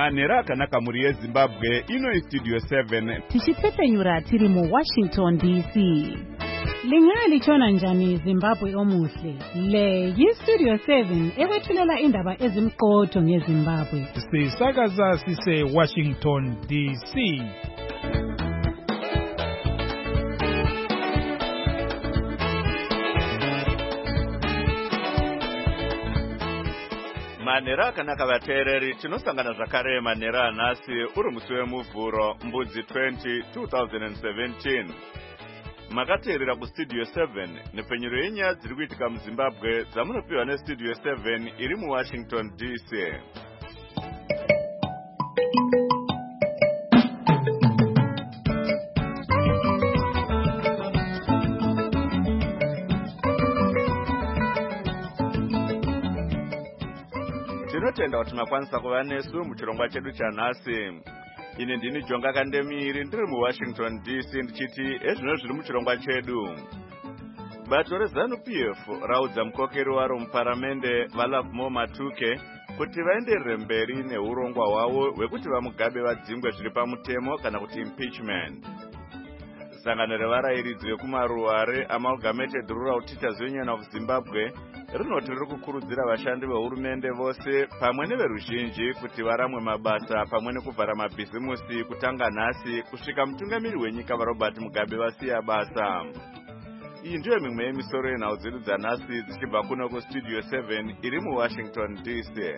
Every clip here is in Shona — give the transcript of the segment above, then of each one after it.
Manhero akanaka muri yeZimbabwe, ino iStudio 7. Tichipfepenyura tiri muWashington DC. Lingalichona njani Zimbabwe omuhle? Le yiStudio 7 ekwethulela indaba ezimqotho ngeZimbabwe. Sisakaza sise Washington DC. Manhero akanaka vateereri, tinosangana zvakare manhero anhasi uri musi wemuvhuro mbudzi 20 2017. Makateerera kuStudio 7 nepfenyuro yenyaya dziri kuitika muZimbabwe dzamunopiwa neStudio 7 iri muWashington DC. Tinotenda kuti makwanisa kuva nesu muchirongwa chedu chanhasi. Ini ndini Jonga Kandemiri ndiri muWashington DC ndichiti ezvino zviri muchirongwa chedu. Bato reZANU-PF raudza mukokeri waro muparamende vaLovemore Matuke kuti vaenderere mberi neurongwa hwavo hwekuti vaMugabe vadzingwe zviri pamutemo kana kuti impeachment. Sangano revarayiridzi vekumaruware Amalgamated Rural Teachers Union of Zimbabwe rinoti riri kukurudzira vashandi vehurumende vose pamwe neveruzhinji kuti varamwe mabasa pamwe nekuvhara mabhizimusi kutanga nhasi kusvika mutungamiri wenyika vaRobert Mugabe vasiya basa. Iyi ndiyo mimwe yemisoro yenhau dzedu dzanhasi dzichibva kuno kuStudio 7 iri muWashington DC.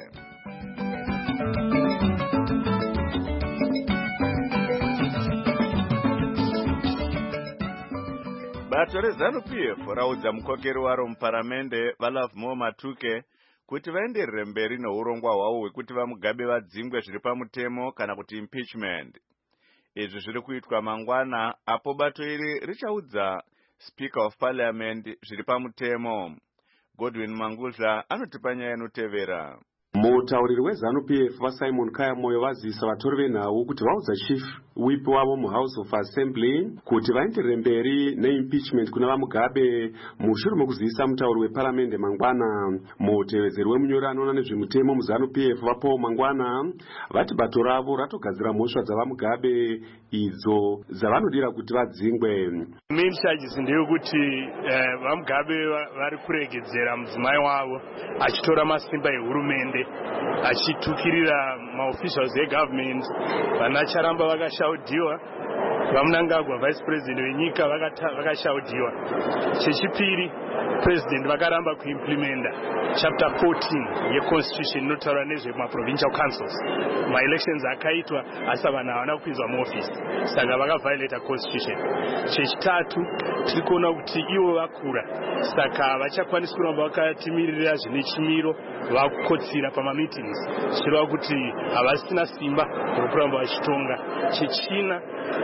Bato reZANU-PF raudza mukokeri waro muparamende vaLovemore Matuke kuti vaenderere mberi neurongwa hwavo hwekuti vaMugabe vadzingwe zviri pamutemo kana kuti impeachment. Izvi zviri kuitwa mangwana apo bato iri richaudza Speaker of Parliament zviri pamutemo. Godwin Mangudla anotipa nyaya inotevera. Mutauriri weZANU-PF vaSimon Kayamoyo vazivisa vatori venhau kuti vaudza chief whip wavo muHouse of Assembly kuti vaenderere mberi neimpeachment kuna vaMugabe mushure mekuzivisa mutauri weparamende mangwana. Mutevedzeri wemunyori anoona nezvemutemo muZANU-PF vaPaul Mangwana vati bato ravo ratogadzira mhosva dzavaMugabe idzo dzavanodira kuti vadzingwe. Main charges ndeyekuti vaMugabe vari kuregedzera mudzimai wavo achitora masimba ehurumende achitukirira maofficials egovernment vanacharamba vakashaudiwa, vaMnangagwa vice president wenyika vakashaudiwa. Chechipiri, president vakaramba kuimplementa chapter 14 yeconstitution inotaura nezvemaprovincial councils. Maelections akaitwa asi vanhu havana kupinzwa muofisi, saka vakaviolata constitution. Chechitatu, tiri kuona kuti ivo vakura, saka vachakwanisa kuramba vakatimirira zvine chimiro, vakukotsira pamameetings, zvichireva kuti havasina simba rokuramba vachitonga. Chechina,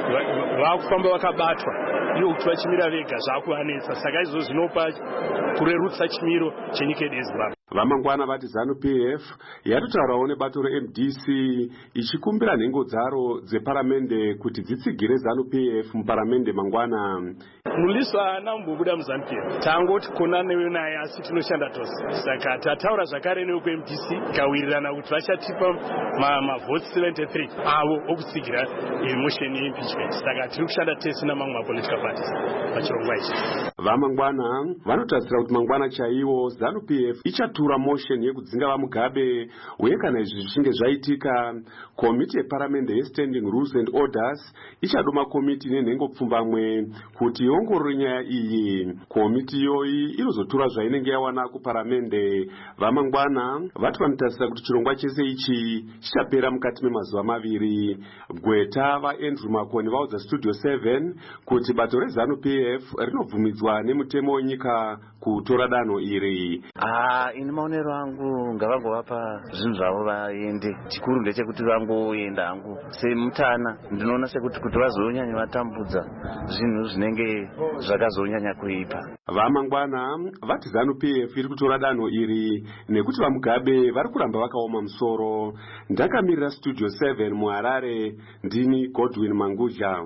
vakufamba vakabatwa ivo kuti vachimira vega zvakuvanetsa, saka izvo zvinopa kurerutsa chimiro chenyika yedu yeZimbabwe. Vamangwana vati ZANU-PF yatotaurawo nebato reMDC ichikumbira nhengo dzaro dzeparamende kuti dzitsigire ZANU-PF muparamende mangwana. Muliswa haana kumbobuda muZANU-PF, tangoti kona newe naye asi tinoshanda tose, saka tataura zvakare newe kuMDC kawirirana kuti vachatipa mavotes 73 avo okutsigira motion yeimpeachment, saka tiri kushanda tese namamwe mapolitical parties pachirongwa ichi. Vamangwana vanotarisira kuti mangwana chaiwo ZANU-PF ichatura motion yekudzinga vaMugabe, uye kana izvi zvichinge zvaitika, komiti yeparamende yeStanding Rules and Orders ichadoma komiti nenhengo pfumbamwe kuti iongorore nyaya iyi. Komiti iyoyi inozotura zvainenge yawana kuparamende. Vamangwana vati vanotarisira kuti chirongwa chese ichi chichapera mukati memazuva maviri. Gweta vaAndrew Makoni vaudza Studio 7 kuti bato reZANU-PF rinobvumidzwa nemutemo wenyika kutora danho iri. Ini maonero angu ngavangovapa zvinhu zvavo vaende, chikuru ndechekuti vangoenda hangu semutana. Ndinoona sekuti kuti vazonyanya vatambudza zvinhu zvinenge zvakazonyanya kuipa. Vamangwana vati ZANU-PF iri kutora danho iri nekuti vaMugabe vari kuramba vakaoma musoro. Ndakamirira Studio 7 muHarare, ndini Godwin Mangudla.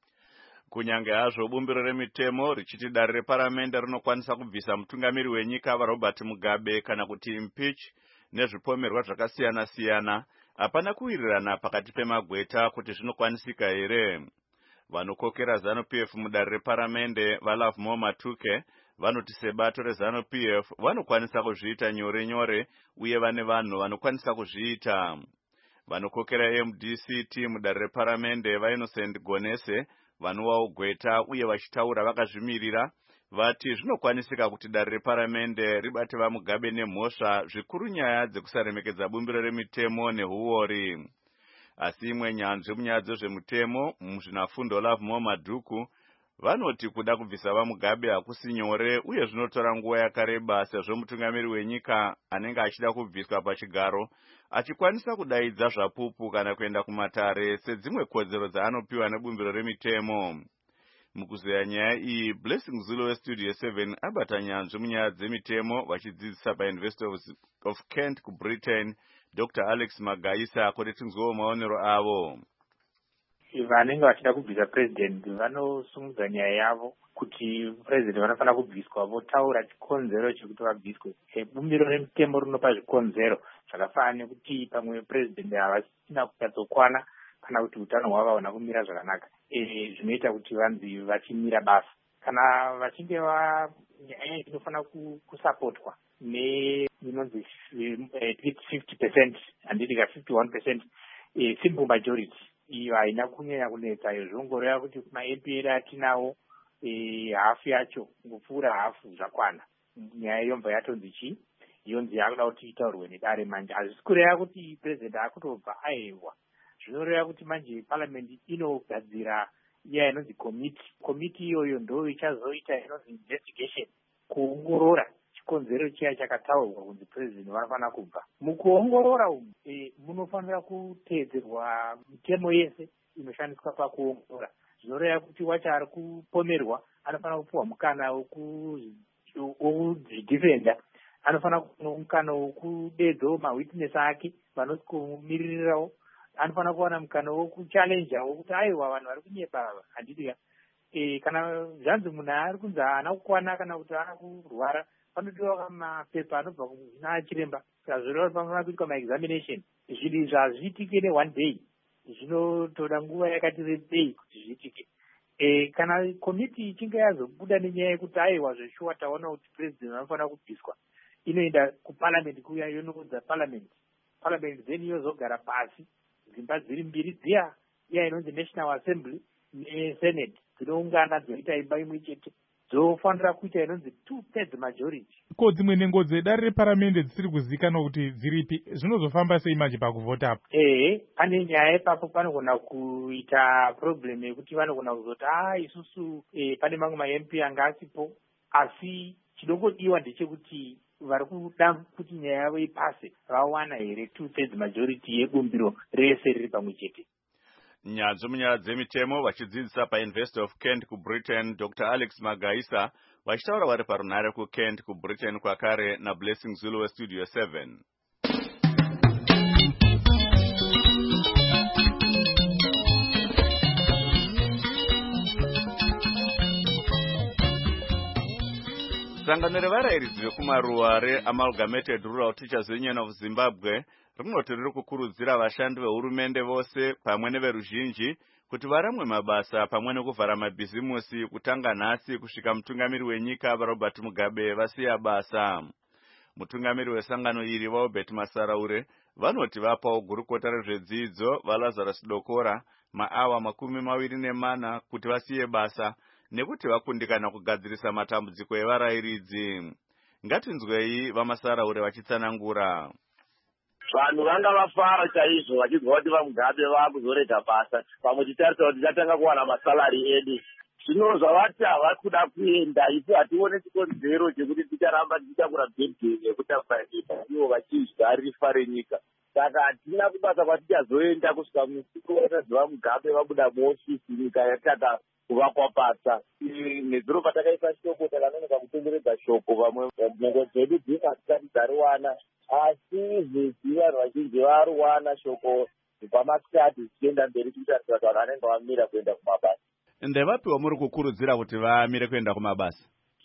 Kunyange hazvo bumbiro remitemo richiti dare reparamende rinokwanisa kubvisa mutungamiri wenyika vaRobert Mugabe kana kuti impeach nezvipomerwa zvakasiyana siyana, hapana kuwirirana pakati pemagweta kuti zvinokwanisika here. Vanokokera ZANU-PF mudare reparamende vaLove More Matuke vanoti sebato reZANU-PF vanokwanisa kuzviita nyore nyore uye vane vanhu vanokwanisa kuzviita. Vanokokera MDCT mudare reparamende vaInnocent Gonese vanowawo gweta uye vachitaura vakazvimirira vati zvinokwanisika kuti dare reparamende ribate vaMugabe nemhosva zvikuru nyaya dzekusaremekedza bumbiro remitemo nehuori. Asi imwe nyanzvi munyaya dzezvemutemo muzvinafundo Love More Madhuku vanoti kuda kubvisa vaMugabe hakusi nyore uye zvinotora nguva yakareba sezvo mutungamiri wenyika anenge achida kubviswa pachigaro achikwanisa kudaidza zvapupu kana kuenda kumatare sedzimwe kodzero dzaanopiwa nebumbiro remitemo. Mukuzoya nyaya iyi, Blessing Zulu weStudio 7 abata nyanzvi munyaya dzemitemo vachidzidzisa paUniversity of Kent kuBritain Dr. Alex Magaisa kuti tinzwewo maonero avo. Vanenge vachida kubvisa president vanosungudza nyaya yavo kuti president vanofana kubviswa, votaura chikonzero chekuti vabviswe. Bumbiro remitemo rinopa zvikonzero zvakafanana nekuti pamwe president havasina kunyatsokwana kana kuti utano hwavo havana kumira zvakanaka, zvinoita kuti vanzi vachimira basa. Kana vachinge nyaya inofana kusapotwa inonzi at least 50%, handiti ka 51%, simple majority. Iyo haina kunyanya kunetsa, iyo zvongoreva kuti maMP edu atinawo hafu yacho, ngopfuura hafu zvakwana. Nyaya yobva yatonzi chi yonzi yakuda kuti itaurwe nedare manje. Hazvisi kureva kuti president akutobva ahewa. Zvinoreva kuti manje parliament inogadzira iya inonzi committee iyoyo ndo ichazoita inonzi investigation, kuongorora chikonzero chiya chakataurwa kunzi president vanofana kubva. Mukuongorora umu munofanira kuteedzerwa mitemo yese inoshandiswa pakuongorora. Zvinoreva kuti wacho ari kupomerwa anofana kupuwa mukana wokuzvidhifenda, anofana kupuwa mukana wokudedzawo mawitness ake vanosikumiririrawo, anofana kuwana mukana wokuchallenjawo kuti aiwa vanhu vari kunyepa handiti kana zvanzi munhu ari kunzi haana kukwana kana kuti ana kurwara, panodiwa mapepa anobva kuna chiremba. Zvireva panofanira kuitwa maexamination. Zvinhu izvi hazviitike ne1 day, zvinotoda nguva yakati rebei kuti zviitike. Kana komiti ichinge yazobuda nenyaya yekuti aiwa zveshuwa taona kuti president anofanira kubviswa, inoenda kuparliament kuya yonoudza parliament then yozogara pasi, dzimba dziri mbiri dziya, iya inonzi National Assembly neSenate dzinoungana dzoita imba imwe chete, dzofanira kuita inonzi 2/3 majority. Ko dzimwe nhengo dzedare reparamende dzisiri kuzivikanwa kuti dziripi, zvinozofamba sei manje pakuvhotapo? Pane nyaya ipapo panogona kuita problem yekuti vanogona kuzoti isusu pane mamwe maMP anga asipo, asi chinongodiwa ndechekuti vari kuda kuti nyaya yavo ipase vawana here 2/3 majority yebumbiro rese riri pamwe chete. Nyanzvi munyaya dzemitemo vachidzidzisa paUniversity of Kent kuBritain Dr. Alex Magaisa vachitaura vari parunhare kuKent kuBritain kwakare naBlessing Zulu weStudio 7. Sangano revarayiridzi vekumaruwa reAmalgamated Rural Teachers Union of Zimbabwe rinoti riri kukurudzira vashandi vehurumende vose pamwe neveruzhinji kuti varamwe mabasa pamwe nekuvhara mabhizimusi kutanga nhasi kusvika mutungamiri wenyika vaRobert Mugabe vasiya basa. Mutungamiri wesangano iri vaObert Masaraure vanoti vapawo gurukota rezvedzidzo vaLazarus Dokora maawa 24 kuti vasiye basa nekuti vakundikana kugadzirisa matambudziko evarayiridzi. Ngatinzwei vaMasaraure vachitsanangura. Vanhu vanga vafara chaizvo vachizwa kuti vaMugabe vakuzorega basa, pamwe titarisa kuti tichatanga kuwana masalari edu. Zvino zvavati havasi kuda kuenda, isu hatione chikonzero chekuti ticharamba tichitakura bhedheni yekutakuranyika ivo vachidya rifa renyika. Saka hatina kubasa kwatichazoenda kusvika musiku wekuti vaMugabe vabuda muofisi nyika yataka kuvakwa pasa. Nezuro patakaisa shoko takanonoka kutenderedza shoko, vamwe nhengo dzedu dzisati dzariwana, asi zvizvi vanhu vazhinji variwana shoko pamasati zichienda mberi kutarisa kuti vanhu vanenge vamira kuenda kumabasa. Ndevapi wamuri kukurudzira kuti vamire kuenda kumabasa?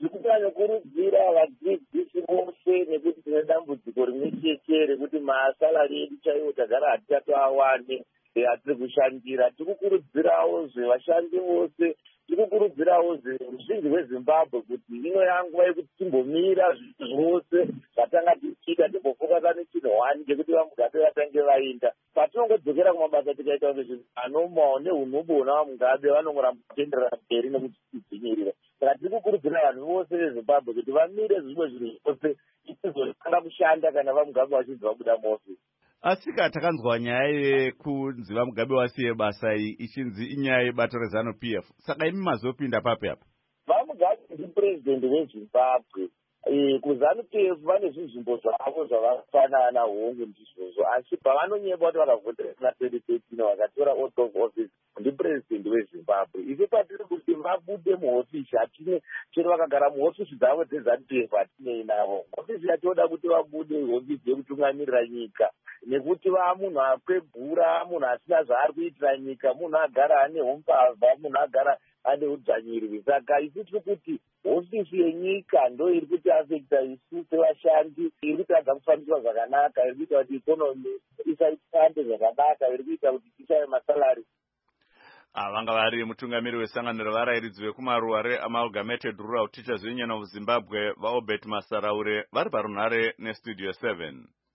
zvirikunyanya vadzidzisi vose nekuti tine dambudziko rimwe chete rekuti masalari edu chaiwo tagara hatitatoawane hatiri kushandira. Tirikukurudzirawo vashandi vose, tirikukurudzirawo ruzhinji rwezimbabwe kuti ino yanguva yekuti timbomira zvinhu zvose zvatanga tichiita, timbofokasa nechinhu hwani chekuti vamugabe vatange vainda. Patinongodzokera kumabasa tikaita kunge zvinhu anomawo neunhubona vamugabe vanongoramba kutenderera mberi nekuti tidzinyirira. Saka tiri kukurudzira vanhu vose vezimbabwe kuti vamire zvimwe zvinhu zvose ichizotanga kushanda kana vamugabe vachinzi vabuda muofisi. Asika takanzwa nyaya yekunzi vamugabe wasiye basa iyi ichinzi inyaya yebato reZANU-PF. Saka imi mazopinda papi apa? Vamugabe ndipurezidendi weZimbabwe. KuZANU-PF vane zvinzvimbo zvavo zvavafanana hongu ndizvozvo, asi pavanonyeba kuti vakavhotera kuna 2013 vakatora oath of office ndipurezidendi weZimbabwe. Ife patiri kuti vabude muhofisi hatine, chero vakagara muhofisi dzavo dzeZANU-PF hatinei navo. Hofisi yatoda kuti vabude hofisi yekutungamirira nyika, nekuti munhu akwegura, munhu asina zvaari kuitira nyika, munhu agara ane umbavha, munhu agara ane udzvanyiriri. Saka isi tiri kuti hofisi yenyika ndo iri kuti afekta isu sevashandi, iri kutadza kufambiswa zvakanaka, iri kuita kuti ikonomi isaifambe zvakanaka, iri kuita kuti tishaye masalari. Vanga vari mutungamiri wesangano revarairidzi vekumaruwa reAmalgamated Rural Teachers Union of Zimbabwe vaObert Masaraure vari parunhare neStudio 7.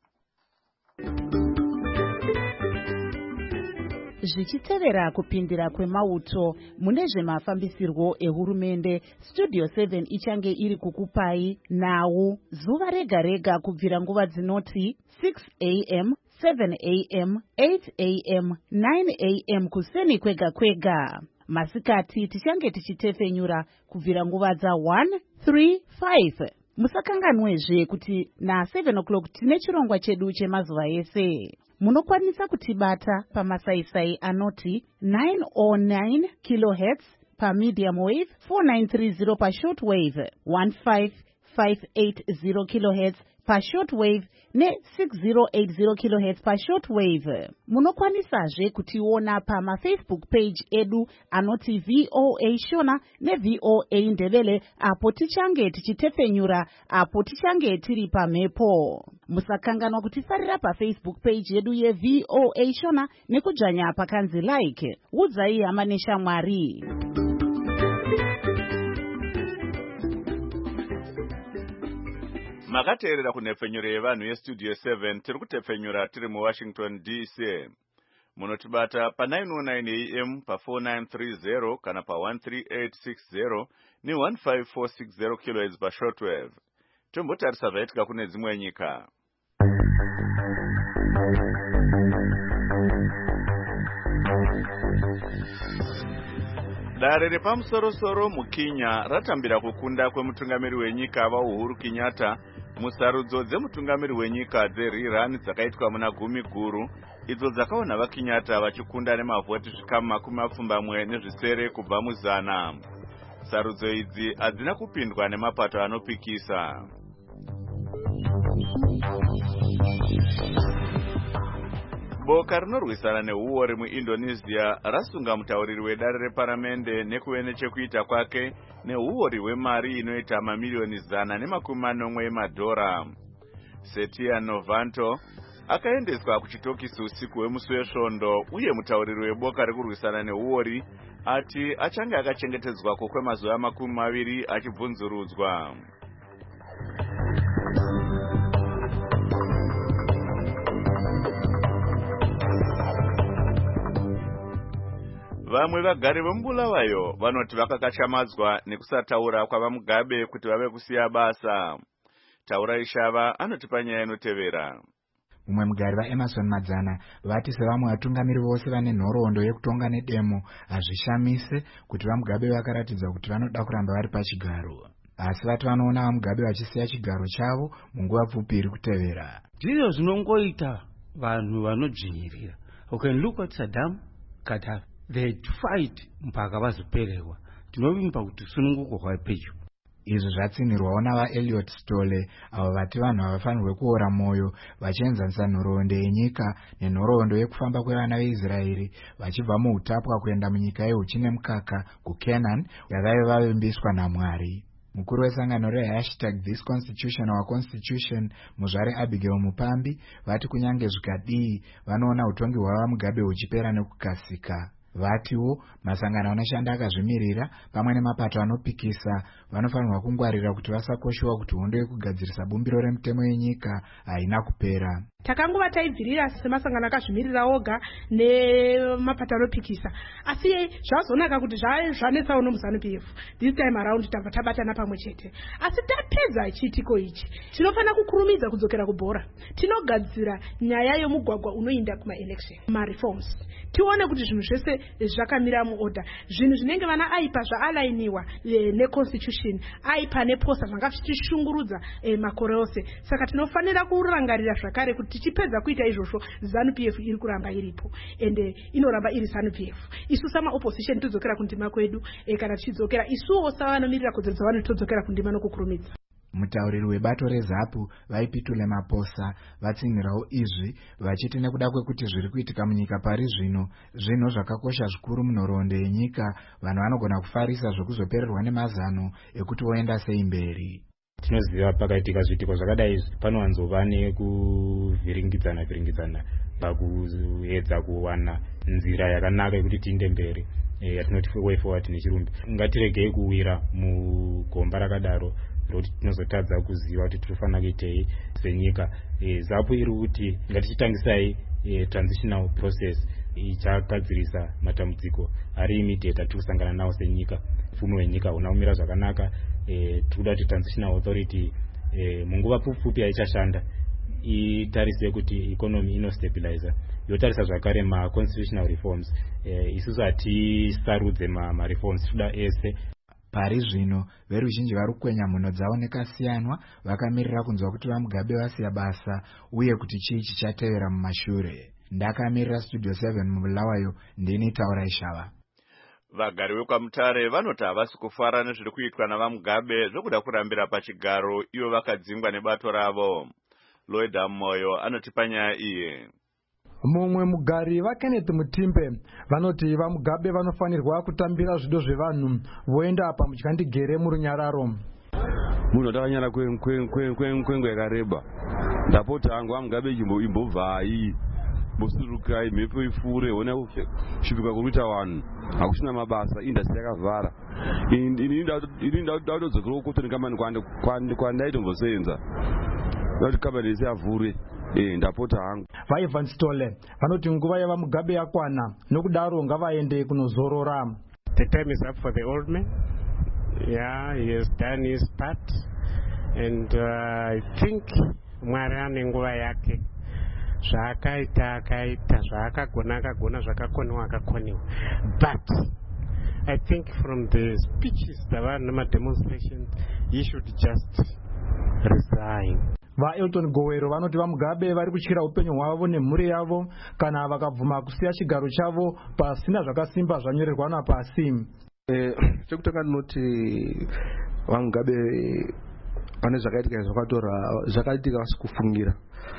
Zvichitevera kupindira kwemauto mune zvemafambisirwo ehurumende, Studio 7 ichange iri kukupai nhau zuva rega rega kubvira nguva dzinoti 6 am, 7 am, 8 am, 9 am kuseni kwega kwega. Masikati tichange tichitefenyura kubvira nguva dza 1, 3, 5. Musakanganwezve kuti na 7 o'clock tine chirongwa chedu chemazuva ese. Munokwanisa kutibata pamasaisai anoti 909 kHz pamedium wave, 4930 pashortwave, 15580 kHz pashortwave ne6080 kHz pashortwave. Munokwanisazve kutiona pamafacebook page edu anoti VOA Shona neVOA Ndebele, apo tichange tichitefenyura, apo tichange tiri pamhepo. Musakanganwa kutisarira pafacebook page yedu yeVOA Shona nekudzvanya pakanzi like. Udzai hama neshamwari. Makateerera kunhepfenyuro yevanhu yeStudio 7 tiri kutepfenyura tiri muWashington DC. Munotibata pa909 AM pa4930 kana pa13860 ne15460 kHz pashortwave. Tombotarisa zvaitika kune dzimwe nyika. Dare repamusoro-soro muKenya ratambira kukunda kwemutungamiri wenyika vaUhuru Kenyatta musarudzo dzemutungamiri wenyika dzeRiran dzakaitwa muna gumi guru, idzo dzakaona vaKenyatta vachikunda nemavhoti zvikamu 70 kubva muzana. Sarudzo idzi hadzina kupindwa nemapato anopikisa. Boka rinorwisana neuori muIndonesia rasunga mutauriri wedare reparamende nekuve nechekuita kwake neuori hwemari inoita mamiliyoni 140 emadhora. Setia Novanto akaendeswa kuchitokisi usiku hwemusi wesvondo, uye mutauriri weboka rekurwisana neuori ati achange akachengetedzwako kwemazuva 20 achibvunzurudzwa. Vamwe vagari vemubulawayo vanoti vakakachamadzwa nekusataura kwavamugabe kuti vave kusiya basa. Taura Ishava anotipa nyaya inotevera. Mumwe mugari vaEmerson Madzana vati sevamwe vatungamiri vose vane nhoroondo yekutonga nedemo hazvishamise kuti vamugabe vakaratidza kuti vanoda kuramba vari pachigaro, asi vati vanoona vamugabe vachisiya chigaro chavo munguva pfupi iri kutevera. Ndizvo zvinongoita vanhu vanodzvinyirira. You can look at Saddam, Gaddafi. They had to fight mpaka vazopererwa. Tinovimba kuti sununguko kwapedyo. Izvi zvatsinirwawo navaEliot Stole, avo vati vanhu havafanirwe kuora mwoyo vachienzanisa nhoroondo yenyika nenhoroondo yekufamba kwevana veIsraeri vachibva muutapwa kuenda munyika yeuchi nemukaka kuCanaan yavaive vavimbiswa naMwari. Mukuru wesangano re#ThisConstitution Our Constitution Muzvare Abigail Mupambi vati kunyange zvikadii vanoona utongi hwava Mugabe huchipera nekukasika. Vatiwo masangano anoshanda akazvimirira pamwe nemapato anopikisa vanofanirwa kungwarira kuti vasakoshiwa kuti hondo yekugadzirisa bumbiro remutemo yenyika haina kupera. Takangova taibvirira semasangano akazvimirira oga nemapato anopikisa, asi zvazonaka kuti zvanetsawo nomuZANU-PF this time around tabva tabatana pamwe chete. Asi tapedza chiitiko ichi tinofana kukurumidza kudzokera kubhora, tinogadzira nyaya yomugwagwa unoinda kuma-election ma-reforms, tione kuti zvinhu zvese zvakamira muorder, zvinhu zvinenge vana aipa zvaalayiniwa neconstitution aipa neposta zvanga zvichishungurudza makore ose. Saka tinofanira kurangarira zvakare kuti tichipedza kuita izvozvo ZANU-PF iri kuramba iripo ende inoramba iri ZANU-PF. Isu sama opposition todzokera kundima kwedu, kana tichidzokera isuwo savanomirira kodzero dzavanhu todzokera kundima nokukurumidza. Mutauriri webato reZAPU vaipitule Maposa vatsinhirawo izvi vachiti nekuda kwekuti zviri kuitika munyika pari zvino zvinhu zvakakosha zvikuru munhoroondo yenyika, vanhu vanogona kufarisa zvekuzopererwa nemazano ekuti voenda sei mberi. Tinoziva pakaitika zviitiko zvakadai panowanzova nekuvhiringidzana pakuedza kuwana nzira yakanaka yekuti tiende mberi, yatinoti way forward nechirungu. Ngatiregei kuwira mugomba rakadaro rokuti tinozotadza kuziva kuti tinofanira kuitei senyika. ZAPU iri kuti ngatichitangisai transitional process ichagadzirisa matambudziko ari immediate atiri kusangana nawo senyika. Mfumo wenyika una kumira zvakanaka, tikuda kuti transitional authority munguva pfupi yaichashanda itarise kuti economy inostabilizer, yotarisa zvakare ma-constitutional reforms. Isusu hatisarudze ma-reforms, tikuda ese. Pari zvino veruzhinji vari kukwenya mhuno dzavo nekasiyanwa vakamirira kunzwa kuti vaMugabe vasiya basa uye kuti chii chichatevera mumashure. Ndakamirira Studio 7 muBulawayo, ndini Taurai Shava. Vagari vekwaMutare vanoti havasi kufara nezviri kuitwa navaMugabe zvokuda kurambira pachigaro ivo vakadzingwa nebato ravo. Lloyd Moyo anotipa nyaya iyi. Mumwe mugari vaKenneth Mutimbe vanoti vaMugabe vanofanirwa kutambira zvido zvevanhu voenda pamuchandigere murunyararo. Munhu atakanyara kwenguva yakareba ndapota hangu vaMugabe imbobvai bosurukai mhepo ifure ona kusvika kuruita vanhu hakusina mabasa, industry yakavhara. Ini ndatodzokera kotoni kambani kwandaitombosenza kuti kambani ese avhure. Ndapota hangu. VaEvan Stole vanoti nguva yavaMugabe yakwana nokudaro ngavaende kunozorora. The time is up for the old man. Yeah, he has done his part and I think Mwari ane nguva yake. Zvakaita zvakagona zvakakoniwa. But I think from the speeches that were demonstrations he should just resign. VaElton Gowero vanoti vaMugabe vari kutyira upenyu hwavo nemhuri yavo kana vakabvuma kusiya chigaro chavo pasina zvakasimba zvanyorerwana pasi. Chekutanga ndinoti vaMugabe vane zvakaitika zvakaitika vasi kufungira.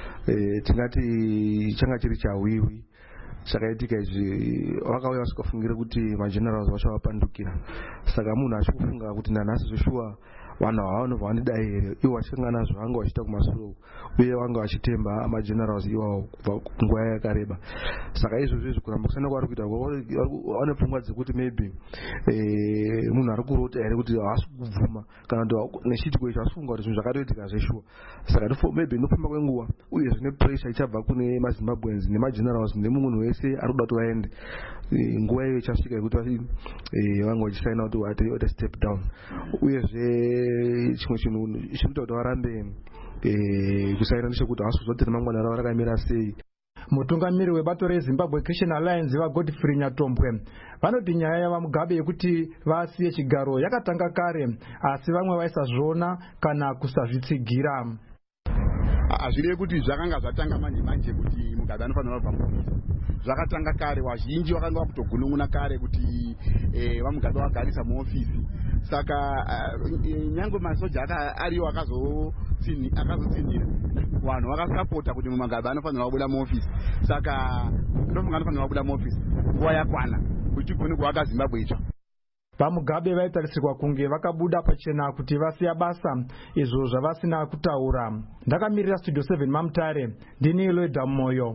Tingati changa chiri chawiwi zvakaitika izvi vakauya vasikafungira kuti magenerals vachavapandukira. Saka munhu achikufunga kuti nanhasi zveshuwa vanhu havanobva vanidai here ivo vachikangana zvavanga vachiita kumasuro uye vanga vachitemba magenerals iwawo kubva kunguva yakareba. Saka izvozvo izvi kuramba kusiyana kwavari kuita vane pfungwa dzekuti maybe munhu ari kurota here kuti havasi kubvuma kana kuti nechiitiko icho asifunga kuti zvinhu zvakatoitika zveshuwa. Saka maybe nofamba kwenguva uye zvine pressure ichabva kune maZimbabweans nemagenerals nemunhu wese ari kuda kuti vaende. Nguva iyo ichasvika yekuti vanga vachisaina kuti vati step down. Uyezve chimwe chinhu chinoita kuti varambe kusaina ndechekuti havasi kuzoti ramangwana ravo rakamira sei. Mutungamiri webato reZimbabwe Christian Alliance vaGodfrey Nyatombwe vanoti nyaya yavaMugabe yekuti vasiye chigaro yakatanga kare asi vamwe vaisazviona kana kusazvitsigira. Hazvirevi kuti zvakanga zvatanga manje kuti Mugabe anofanira kubva muofisi. Zvakatanga kare, vazhinji vakanga vakutogunun'una kare kuti vaMugabe vagarisa muofisi. Saka nyange masoja ariyo akazotsinhira vanhu vakasapota kuti Mugabe anofanira kubuda muofisi. Saka ndofunga anofanira kubuda muofisi nguva yakwana kuti tigone kuvaka Zimbabwe itsva. vamugabe vaitarisirwa kunge vakabuda pachena kuti vasiya basa, izvo zvavasina kutaura. Ndakamirira Studio 7 Mamutare, ndini Loida Moyo.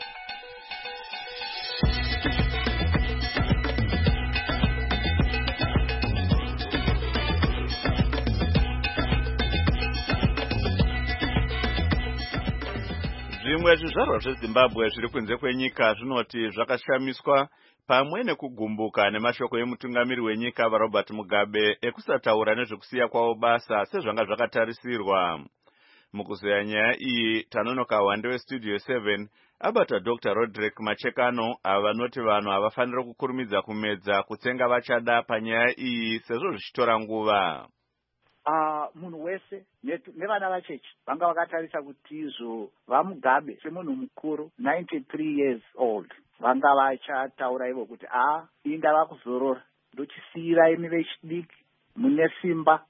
Zvimwe zvizvarwa zveZimbabwe zviri kunze kwenyika zvinoti zvakashamiswa pamwe nekugumbuka nemashoko emutungamiri wenyika vaRobert Mugabe ekusataura nezvekusiya kwavo basa sezvanga zvakatarisirwa. Mukuzoya nyaya iyi, Tanonoka Wande weStudio 7 abata Dr. Roderick Machekano avanoti vanhu havafanira kukurumidza kumedza kutsenga vachada panyaya iyi sezvo zvichitora nguva. Munhu wese nevana vachechi vanga vakatarisa kuti izvo vaMugabe semunhu mukuru 93 years old vanga vachataura ivo kuti indava kuzorora, ndochisiyira imi vechidiki mune simba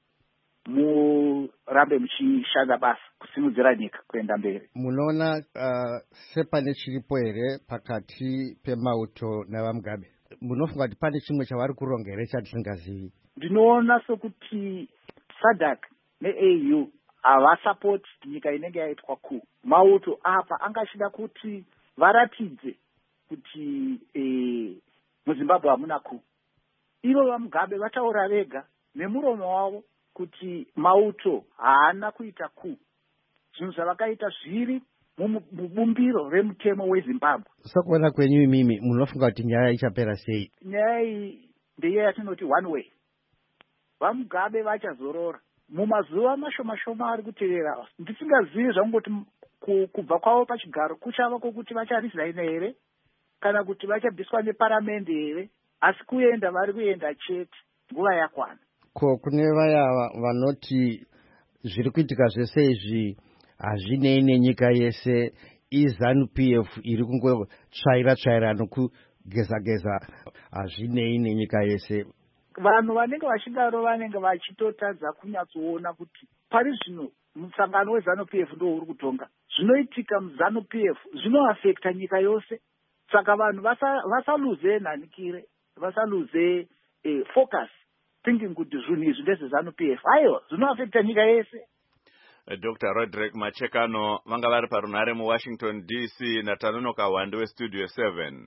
murambe muchishanda basa kusimudzira nyika kuenda mberi. Munoona sepane chiripo here pakati peMauto navaMugabe? Munofunga kuti pane chimwe chavari kurongera chatisingazivi? Ndinoona sokuti SADC neAU havasapoti nyika inenge yaitwa ku. Mauto apa angachida kuti varatidze kuti muZimbabwe hamuna ku. Ivo vaMugabe vataura vega nemuromo wavo kuti Mauto haana kuita ku. Zvinhu zvavakaita zviri mubumbiro remutemo weZimbabwe. Sokuona kwenyu imimi munofunga kuti nyaya ichapera sei? Nyaya iyi ndeye yatinoti one way. VaMugabe vachazorora mumazuva mashoma ari kuteera. Ndisingazivi zvangoti kubva kwavo pachigaro kuchava kwokuti vacharesign here kana kuti vachabviswa neparamende here, asi kuenda vari kuenda chete nguva yakwana. Ko kune vaya vanoti zviri kuitika zvese izvi hazvinei nenyika yese, iZANU-PF iri kungotsvaira nokugeza hazvinei nenyika yese. Vanhu vanenge vachidaro vanenge vachitotadza kunyatsoona kuti pari zvino musangano weZANU-PF ndo uri kutonga. Zvinoitika muZANU-PF zvinoafekta nyika yose. Saka vanhu vasaluze nhanikire, vasaluze focus thinking kuti zvinhu izvi ndezveZANU-PF. Aiwa, zvinoafekta nyika yese. Dr. Roderick Machekano vanga vari parunhare muWashington DC naTanonoka Wande weStudio 7.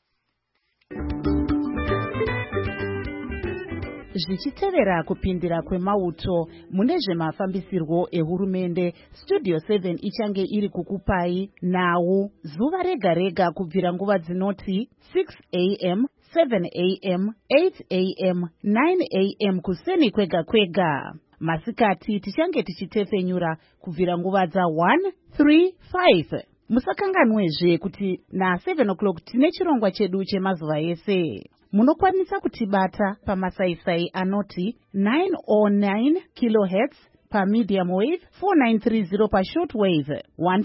Zvichitevera kupindira kwemauto mune zvemafambisirwo ehurumende, Studio 7 ichange iri kukupai nhau zuva rega rega kubvira nguva dzinoti 6 am, 7 am, 8 am, 9 am kuseni kwega kwega. Masikati tichange tichitefenyura kubvira nguva dza1, 3, 5. Musakanganwezve kuti na7 o'clock tine chirongwa chedu chemazuva ese. Munokwanisa kutibata pamasaisai anoti 909 kHz pamedium wave, 4930 pashortwave,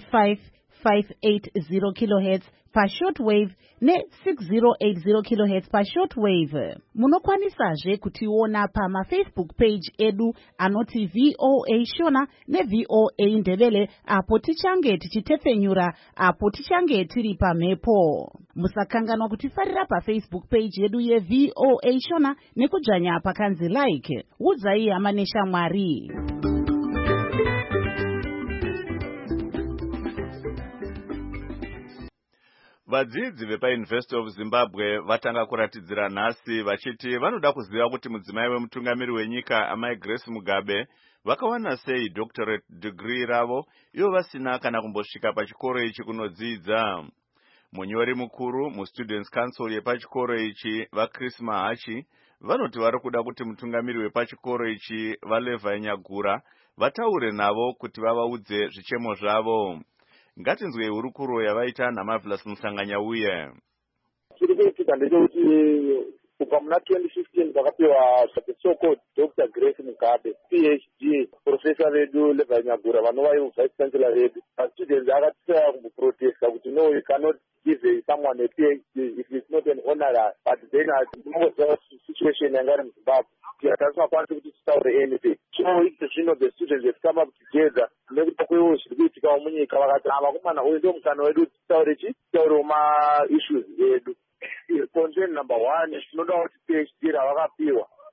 15580 kHz pashortwave ne6080 kHz pashortwave. Munokwanisazve kutiona pamafacebook page edu anoti VOA Shona neVOA Ndebele, apo tichange tichitefenyura, apo tichange tiri pamhepo. Musakanganwa kutifarira pafacebook page yedu yeVOA Shona nekudzvanya pakanzi like. Udzai hama neshamwari. Vadzidzi vepaUniversity of Zimbabwe vatanga kuratidzira nhasi vachiti vanoda kuziva kuti mudzimai wemutungamiri wenyika amai Grace Mugabe vakawana sei doctorate degree ravo ivo vasina kana kumbosvika pachikoro ichi kunodzidza. Munyori mukuru muStudents Council yepachikoro ichi vaChris Mahachi vanoti vari kuda kuti mutungamiri wepachikoro ichi vaLevi Nyagura vataure navo kuti vavaudze zvichemo zvavo. Ngatinzwe hurukuro yavaita naMarvelous Musanganyauye. Chiri kuitika ndechekuti kubva muna 2015 vakapiwa so-called Dr. Grace Mugabe PhD professor vedu Levi Nyagura vanova vice chancellor vedu. Students akatisaya kumboprotesta kuti no, you cannot give someone a PhD if it's not an honorary, but then the situation yangari muZimbabwe hatasingakwanisi kuti titaure anything. So zvino the students have come up together nekuda kwewo zviri kuitikawo munyika vakati vakomana uyu ndio mukana wedu titaure ma issues edu. Concern number 1 tinoda kuti PhD ravakapiwa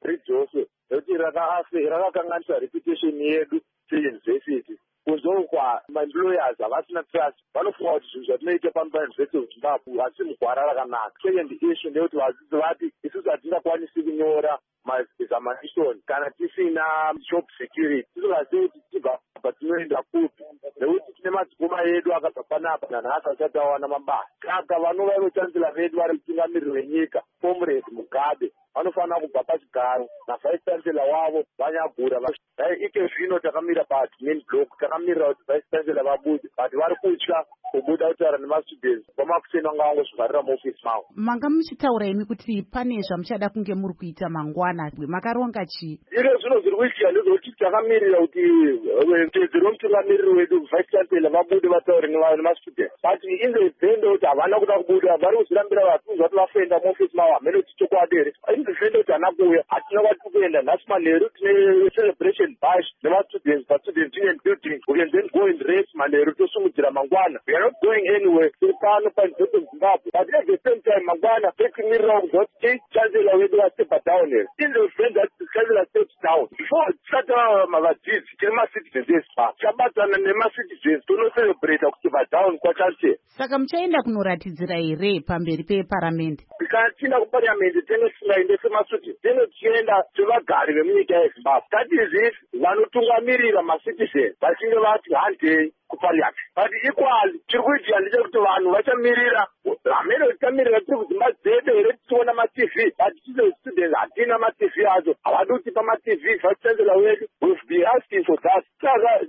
ridzoswe nekuti rakakanganisa reputation yedu seyunivhesity kunzokwa maemployers havasina trust vanofunga kuti zvinhu zvatinoita pano pauniversity of Zimbabwe hasi mugwara rakanaka. Second issue ndeyekuti vadzidzi vati isusu hatingakwanisi kunyora ma-examination kana tisina job security, tisingazivi kuti tibva tinoenda kupi nekuti tine madzikoma edu akabva panapa nanhasi asati awana mabasa. Saka vanova vechancellor vedu vari mutungamiriri wenyika Comrade Mugabe vanofanira kubva pachigaro navice chancellor wavo vanyagura. Ike zvino takamira paadmin block takamirira kuti vice chancellor vabude, but vari kutya kubuda kutaura nemastudents vamakuseni vanga vangozvigwarira muofisi mavo. Manga muchitaura imi kuti pane zvamuchada kunge muri kuita mangwana, makaronga chii? Iro zvino zviri kuitika ndezvekuti takamirira kuti tedzero romutungamiriri wedu vice chancellor vabude vataure nemastudents, but in the end kuti havana kuda kubuda, vari kuzvirambira vatunzi vati vafenda muofisi mavo hamene kuti chokwadi here. In the end kuti hana kuuya, hatina kwati kuenda. Nhasi manheru tine celebration bash nemastudents pastudent union building. We can then go and race manheru tosumudzira mangwana. We are not going anywhere. Tiri pano pauniversity of Zimbabwe, but at the same time mangwana tekumirira kuzoti chancellor wedu vastepa down here. In the event that the chancellor steps down, before tisati vadzidzi tine macitizens esipa chabatana nemacitizens tonoselebrata kuti vadown kwachancellor. Saka muchaenda kunoratidzira here pamberi peparamendi? Kana tienda kuparliamendi tinosingaende semasuti tinotienda sevagari vemunyika yeZimbabwe. That is if vanotungamirira macitizens vachinge vati handei kuparliamendi. But equally tiri kuitika ndechekuti vanhu vachamirira hamene tichamirira tiri kudzimba dzedu here tichiona matv, but tizo students hatina matv acho, havadi kutipa matv. Vice chancellor wedu we've been asking for that. Saka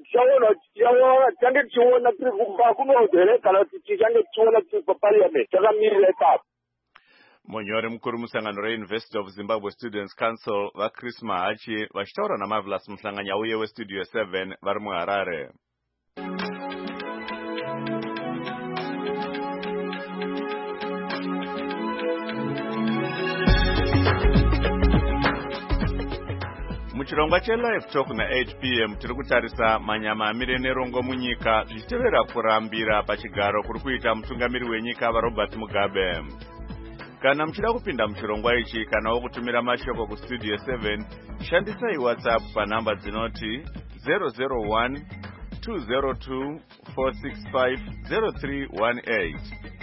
tichange tichiona tiri kumba kunohere kana kuti tichange tichiona tiri paparliamendi takamirira ipapo. Munyori mukuru musangano reUniversity of Zimbabwe Students Council vaChris Mahachi vachitaura naMarvelous Muhlanganya uye weStudio 7 vari muHarare. Muchirongwa cheLive Talk na8 p.m. tiri kutarisa manyama amire nerongo munyika zvichitevera kurambira pachigaro kuri kuita mutungamiri wenyika vaRobert Mugabe. Kana muchida kupinda muchirongwa ichi kana wokutumira mashoko kuStudio 7, shandisai WhatsApp panhamba dzinoti 001 202 465 0318.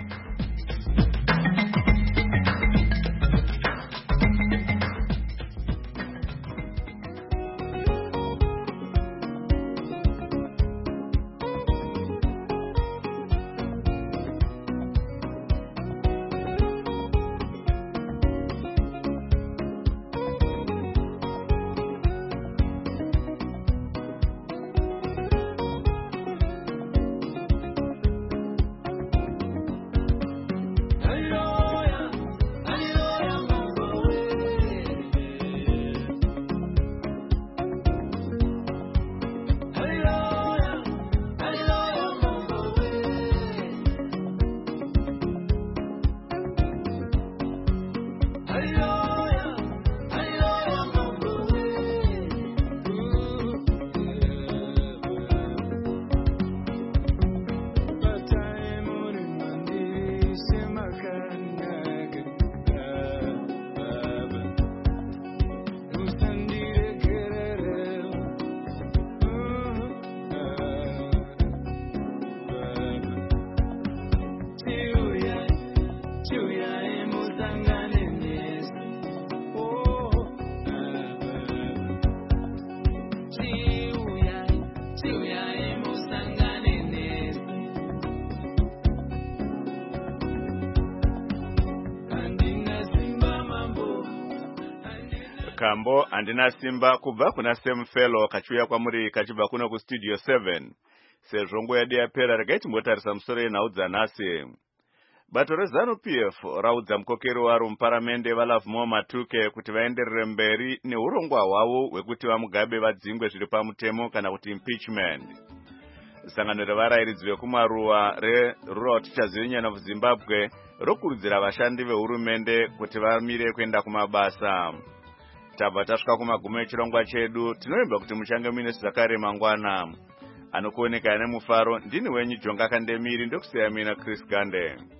Kambo andina simba kubva kuna Sam Fellow kachuya kwamuri kachibva kuno kuStudio 7. Sezvongo yadi yapera regaiti mbotarisa musoro yenhau dzanhasi. Bato reZANU-PF raudza mukokeri waro muparamende vaLovemore Matuke kuti vaenderere mberi neurongwa hwavo hwekuti vaMugabe vadzingwe zviri pamutemo kana kuti impeachment. Sangano revarairidzi vekumaruwa reRural Teachers Union of Zimbabwe rokurudzira vashandi vehurumende kuti vamire kuenda kumabasa. Tabva tasvika kumagumo echirongwa chedu, tinovimba kuti muchange muine Zakare mangwana. Anokuoneka nemufaro ndini wenyu Jonga Kandemiri ndokusiya mina Chris Gande.